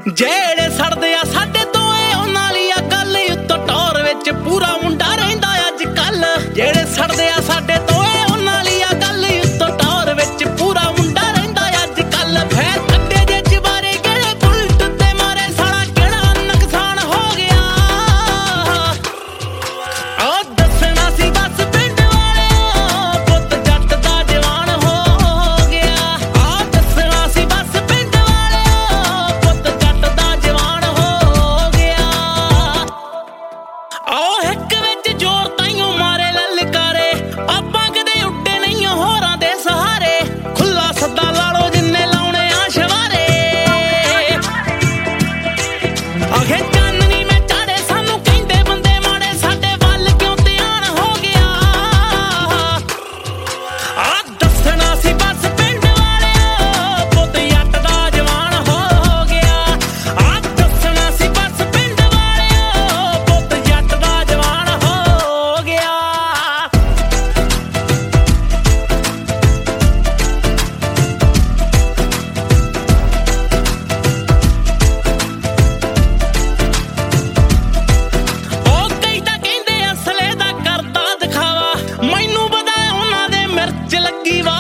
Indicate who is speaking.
Speaker 1: ਜਿਹੜੇ ਸੜਦੇ ਆ ਸਾਡੇ ਤੋਂ ਏ ਉਹਨਾਂ ਲਈ ਆ ਗੱਲ ਉੱਤੋਂ ਟੌਰ ਵਿੱਚ ਪੂਰਾ ਮੁੰਡਾ ਰਹਿੰਦਾ ਅੱਜ ਕੱਲ। ਜਿਹੜੇ ਸੜਦੇ ਆ ਸਾਡੇ ਤੋਂ ਏ ਉਹਨਾਂ ਲਈ ਆ ਗੱਲ ਉੱਤੋਂ ਟੌਰ ਵਿੱਚ ਪੂਰਾ ਮੁੰਡਾ ਰਹਿੰਦਾ ਅੱਜ ਕੱਲ। ਫੇਰ ਕੱਢੇ ਜੇ ਚਵਾਰੇ ਕਿਹੜੇ ਬੁਲਟ ਤੇ ਮਾਰੇ ਸਾਲਾ ਕਿਹੜਾ ਨੁਕਸਾਨ ਹੋ ਗਿਆ। ਆ ਦੱਸਣਾ ਸੀ ਬਸ ਪਿੰਡ ਵਾਲਿਓ ਪੁੱਤ ਜੱਟ ਦਾ ਜਵਾਨ ਹੋ ਗਿਆ। ਆ ਦੱਸਣਾ ਸੀ ਬਸ ਪਿੰਡ ਵਾਲਿਓ ਪੁੱਤ ਜੱਟ ਦਾ ਜਵਾਨ ਹੋ ਗਿਆ। ਆਓ ਹਿੱਕ ਵਿੱਚ ਜ਼ੋਰ ਤਾਈਓ ਮਾਰੇ ਲਲਕਾਰੇ ਆਪਾਂ ਕਦੇ ਉੱਡੇ ਨਹੀਂ ਹੋਰਾਂ ਦੇ ਸਹਾਰੇ। ਖੁੱਲਾ ਸੱਦਾ ਲਾ ਲਓ ਜਿੰਨੇ ਲਾਉਣੇ ਆ ਸ਼ਵਾਰੇ। ਆਖੇ ਚਾਨਣੀ ਮੈਂ ਚਾੜੇ ਸਾਨੂੰ ਕਹਿੰਦੇ ਬੰਦੇ ਮਾੜੇ ਸਾਡੇ ਵੱਲ ਕਿਉਂ ਧਿਆਨ ਹੋ ਗਿਆ। ਆ ਦੱਸਣਾ ਸੀ ਬਸ ਪਿੰਡ ਵਾਲਿਓ ਪੁੱਤ ਜੱਟ ਦਾ ਜਵਾਨ ਹੋ ਗਿਆ। ਆ ਦੱਸਣਾ ਸੀ ਬਸ ਪਿੰਡ ਵਾਲਿਓ ਪੁੱਤ ਜੱਟ ਦਾ ਜਵਾਨ ਹੋ ਗਿਆ। ਉਹ ਕਈ ਤਾਂ ਕਹਿੰਦੇ ਅਸਲੇ ਦਾ ਕਰਦਾ ਦਿਖਾਵਾ ਮੈਨੂੰ ਪਤਾ ਉਹਨਾਂ ਦੇ ਮਿਰਚ ਲੱਗੀ ਵਾ।